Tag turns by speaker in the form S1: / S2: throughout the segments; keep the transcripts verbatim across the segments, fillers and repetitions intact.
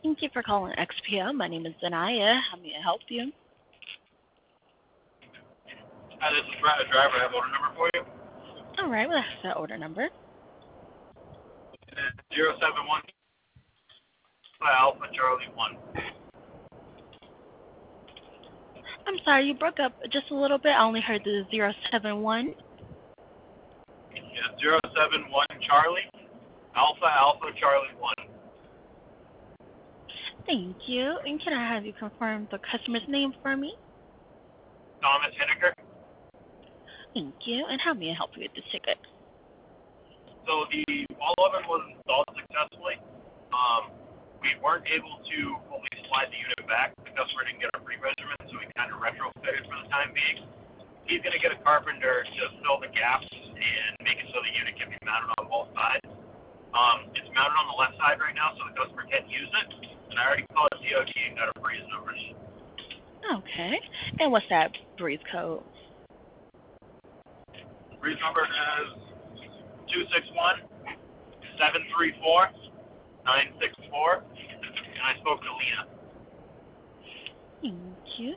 S1: Thank you for calling X P O. My name is Zanaya. How may I help you?
S2: Hi, this is Brad, a driver. I have order number for you.
S1: All right, well, that's the order number.
S2: Zero seven one Alpha Charlie one.
S1: I'm sorry, you broke up just a little bit. I only heard the zero seven one.
S2: Yeah, zero seven one Charlie Alpha Alpha Charlie one.
S1: Thank you. And can I have you confirm the customer's name for me?
S2: Thomas Hinniker.
S1: Thank you. And how may I help you with this ticket?
S2: So the wall oven was installed successfully. Um, we weren't able to fully slide the unit back. The customer didn't get a pre-measurement, so we kind of retrofitted for the time being. He's going to get a carpenter to fill the gaps and make it so the unit can be mounted on both sides. Um, it's mounted on the left side right now, so the customer can't use it. And I already called D O T and got a breeze number.
S1: Okay. And what's that breeze code?
S2: Breeze number is two six one seven three four nine six four, and I spoke to Lena.
S1: Thank you.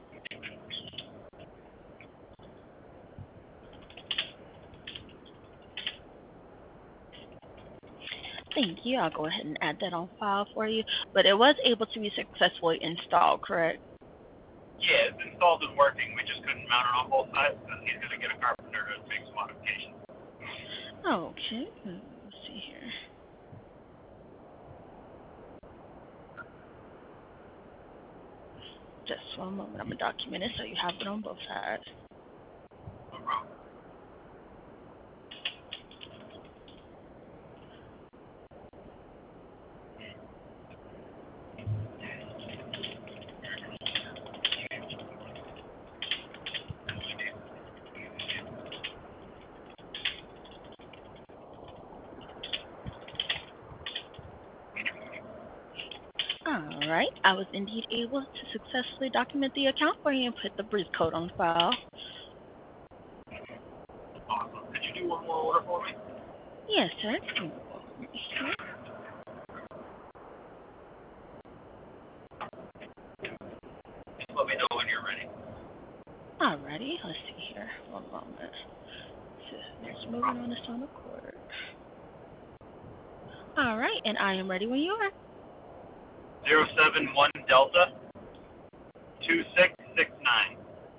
S1: Thank you. I'll go ahead and add that on file for you. But it was able to be successfully installed, correct?
S2: Yeah, it's installed and working. We just couldn't mount it on both sides because he's going to get a carpenter to make some modifications.
S1: Okay. Let's see here. Just one moment. I'm going to document it so you have it on both sides.
S2: No problem.
S1: All right. I was indeed able to successfully document the account for you and put the breeze code on file.
S2: Awesome. Could you do one more order for me?
S1: Yes, sir.
S2: Just let me know when you're ready.
S1: All righty. Let's see here. One moment. It's moving on its own accord. All right. And I am ready when you are.
S2: Zero seven one Delta two six six nine.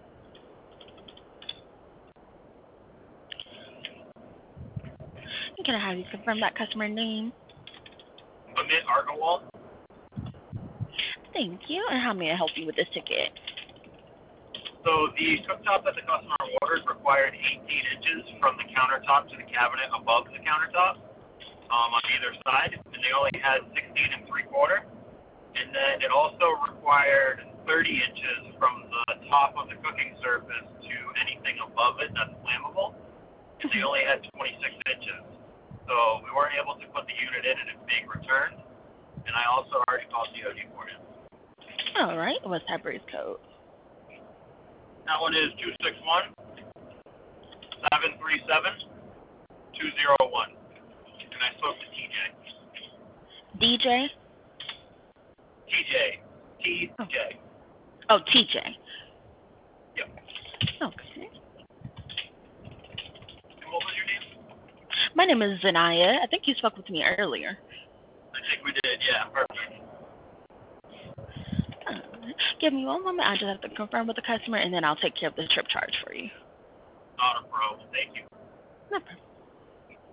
S1: Can I have you confirm that customer name?
S2: Amit Argawal.
S1: Thank you. And how may I help you with this ticket?
S2: So the cooktop that the customer ordered required eighteen inches from the countertop to the cabinet above the countertop um, on either side, and they only had sixteen and three quarter. And then it also required thirty inches from the top of the cooking surface to anything above it that's flammable, and they only had twenty-six inches. So we weren't able to put the unit in, and it's being returned. And I also already called D O D for you.
S1: All right. What's that breeze code?
S2: That one is two six one seven three seven two zero one. And I spoke to T J.
S1: D J?
S2: T J. T J.
S1: Oh, T J.
S2: Yep.
S1: Okay.
S2: And what was your name?
S1: My name is Zanaya. I think you spoke with me earlier.
S2: I think we did, yeah. Perfect.
S1: Uh, give me one moment. I just have to confirm with the customer, and then I'll take care of the trip charge for you.
S2: Not a problem. Thank you.
S1: No problem.